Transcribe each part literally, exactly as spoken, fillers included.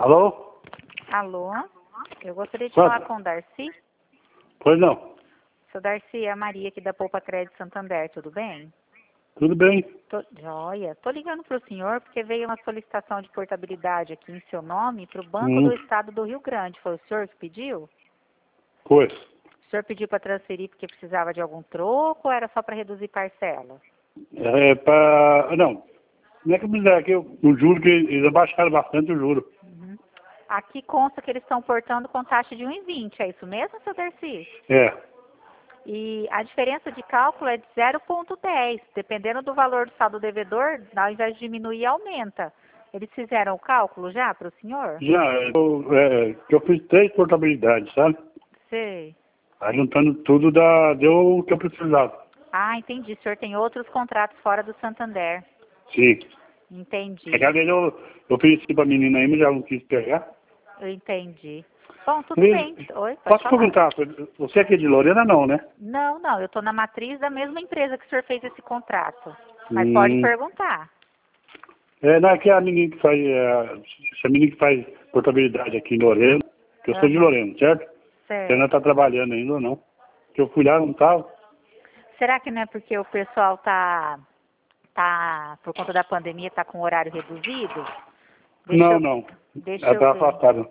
Alô? Alô? Eu gostaria de Pode. falar com o Darcy. Pois não. Seu Darcy, é a Maria aqui da Poupa Crédito Santander, tudo bem? Tudo bem? Tô, joia. Tô ligando para o senhor porque veio uma solicitação de portabilidade aqui em seu nome para o Banco Hum, do Estado do Rio Grande. Foi o senhor que pediu? pois. O senhor pediu para transferir porque precisava de algum troco ou era só para reduzir parcela? É pra... Não. Não é que me dizer aqui o o juro que eles abaixaram bastante o juro. Uhum. Aqui consta que eles estão portando com taxa de um vírgula vinte. É isso mesmo, seu Darcy? É. E a diferença de cálculo é de zero vírgula dez. Dependendo do valor do saldo devedor, ao invés de diminuir, aumenta. Eles fizeram o cálculo já para o senhor? Já, eu, é, que eu fiz três portabilidades, sabe? Sei. Aí juntando tudo dá, deu o que eu precisava. Ah, entendi. O senhor tem outros contratos fora do Santander. Sim. Entendi. Aquela vez eu, eu fiz isso pra menina aí, mas já não quis pegar. Eu entendi. Bom, tudo E, bem. Oi, pode posso falar. perguntar, você é aqui de Lorena não, né? Não, não. Eu estou na matriz da mesma empresa que o senhor fez esse contrato. Mas pode Hum. perguntar. É, não, é que é a menina que faz, é, essa menina que faz portabilidade aqui em Lorena, que eu sou de Aham. Lorena, certo? Você Certo. ainda está trabalhando ainda ou não? Que eu fui lá, não estava. Será que não é porque o pessoal tá, tá, por conta da pandemia, tá com horário reduzido? Deixa Não, eu, não. deixa Ela eu está ver. afastada.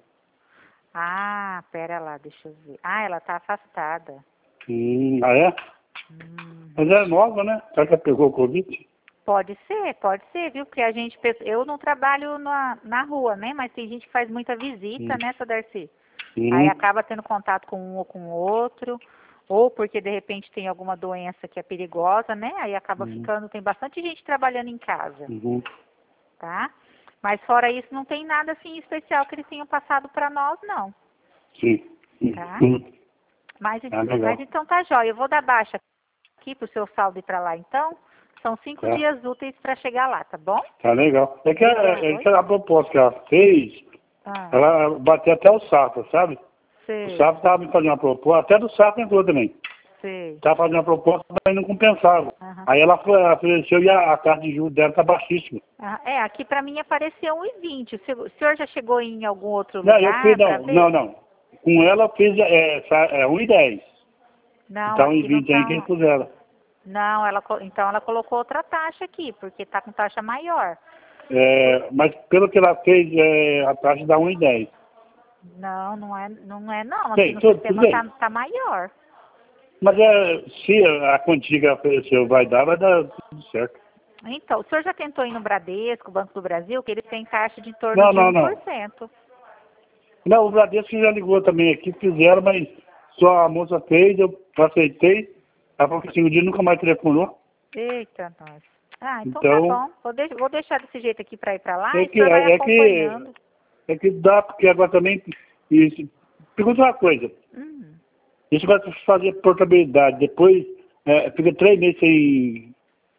Ah, pera lá, deixa eu ver. Ah, ela tá afastada. Hum, ah, é? Hum, Mas é nova, né? Será que ela pegou o Covid? pode ser, pode ser, viu? Porque a gente, pe- eu não trabalho na, na rua, né? Mas tem gente que faz muita visita, Hum. né, seu Darcy? Aí Hum. acaba tendo contato com um ou com o outro, ou porque de repente tem alguma doença que é perigosa, né? Aí acaba Hum. ficando, tem bastante gente trabalhando em casa, Uhum. tá? Mas fora isso, não tem nada assim especial que eles tenham passado para nós, não, Sim. tá? Hum. Mas, Ah, mas legal. então tá jóia. Eu vou dar baixa aqui pro seu saldo ir para lá, então. São cinco Tá. dias úteis para chegar lá, tá bom? Tá legal. É que, a, Obrigada. é Oi? que a proposta que ela fez, Ah, ela bateu até o Safra, sabe? O sei, Safra estava me fazendo uma proposta, até do Safra entrou também. sei. Estava fazendo uma proposta, mas não compensava. Aham. Aí ela foi- ela ofereceu e a, a taxa de juros dela está baixíssima. Ah, é, aqui para mim apareceu um e vinte. O senhor o senhor já chegou em algum outro Não, eu fiz, lugar para não, não, ver? não. Com ela eu fiz é, sa- é um e dez. Não, Então um e aqui não vinte aí tá. quem puseram. Não, ela, co- então ela colocou outra taxa aqui, porque tá com taxa maior. É, mas pelo que ela fez, é, a taxa dá um e dez. Não, não é, não é não. Aqui Bem, no tudo, tudo sistema tá, bem. tá maior. Mas é, se a quantia que ela ofereceu vai dar, vai dar tudo certo. Então, o senhor já tentou ir no Bradesco, Banco do Brasil, que eles têm taxa de em torno Não, de não, um por não. cento. Não, o Bradesco já ligou também aqui, fizeram, mas só a moça fez, eu aceitei. Ela falou que assim, o dia nunca mais telefonou. Eita, nós. Ah, então tá Então, bom. Vou, de- vou deixar desse jeito aqui para ir para lá é e o que, senhor vai é que, acompanhando. é que dá, porque agora também. Isso. Pergunta uma coisa. Hum. Isso vai fazer portabilidade. Depois é, fica três meses sem,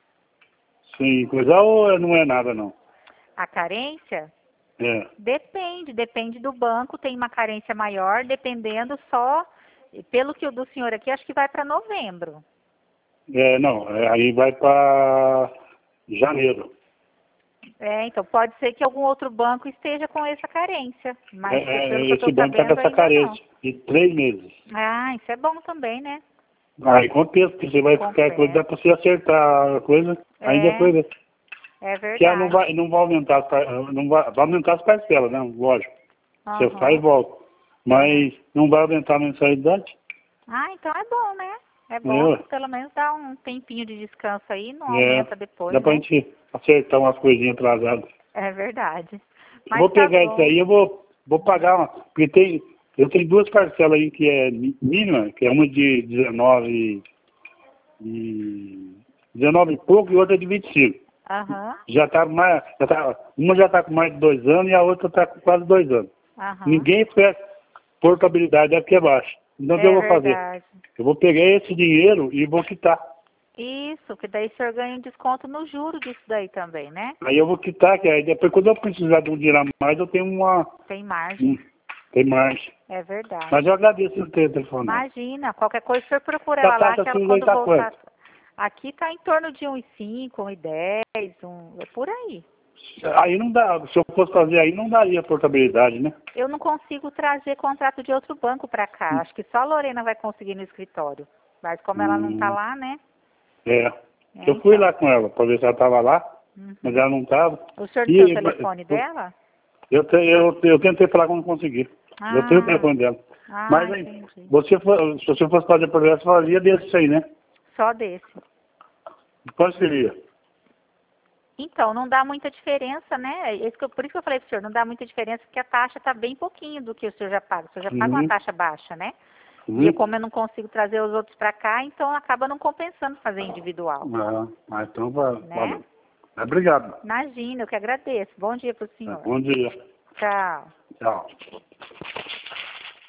sem coisa ou não é nada não? A carência? É, Depende, depende do banco, tem uma carência maior, dependendo só, pelo que o do senhor aqui, acho que vai para novembro. é não, é, aí vai para janeiro. É, então pode ser que algum outro banco esteja com essa carência, É, mas é, pelo que eu esse estou banco está com sabendo essa ainda não. carência de três meses. Ah, isso é bom também, né? Aí compensa, porque você vai ficar coisa, dá Compensa. para você acertar a coisa, aí É, depois é que ela não verdade. vai, não vai aumentar as par- não vai, vai aumentar as parcelas, né? Lógico. Você faz e Aham, volta. aham. Mas não vai aumentar a mensalidade? Ah, então é bom, né? É bom É, que pelo menos dá um tempinho de descanso aí, não é, aumenta depois, dá pra né? gente acertar umas coisinhas atrasadas. É verdade. Eu Mas vou tá pegar isso bom. aí, eu vou, vou pagar uma, porque tem, eu tenho duas parcelas aí que é mi- mínima, que é uma de dezenove e dezenove e pouco e outra de vinte e cinco. Aham, Já tá mais, já tá, uma já tá com mais de dois anos e a outra tá com quase dois anos. aham. Ninguém fez portabilidade aqui abaixo. Então o que eu É vou fazer? verdade. Eu vou pegar esse dinheiro e vou quitar. Isso, que daí o senhor ganha um desconto no juro disso daí também, né? Aí eu vou quitar, que aí depois quando eu precisar de um dinheiro a mais, eu tenho uma. Tem margem. Hum, tem mais. É verdade. Mas eu agradeço por ter telefonado. Imagina, qualquer coisa o senhor procura A ela lá, taxa que ela sua aí quando tá voltar. quanto? Aqui tá em torno de um e cinco, um e dez, um, é por aí. Aí não dá, se eu fosse fazer aí, não daria portabilidade, né? Eu não consigo trazer contrato de outro banco para cá. Acho que só a Lorena vai conseguir no escritório. Mas como ela não está Hum, lá, né? é. É, Eu fui então. lá com ela para ver se ela estava lá, Uhum. mas ela não estava. O senhor E tem o telefone eu, dela? eu, te- eu, eu tentei falar como não consegui. Eu tenho o Ah, telefone dela. ah, Mas aí, entendi. você for, se você fosse fazer por ela, você fazia desse aí, né? Só desse. Qual seria? Então, não dá muita diferença, né? Esse que eu- Por isso que eu falei para o senhor, não dá muita diferença, porque a taxa está bem pouquinho do que o senhor já paga. O senhor já paga uma Uhum. taxa baixa, né? E eu, Uhum. como eu não consigo trazer os outros para cá, então acaba não compensando fazer individual, Ah, ah, então va- né? valeu. Obrigado. Imagina, eu que agradeço. Bom dia para o Tá, senhor. bom dia. Tchau. Tchau.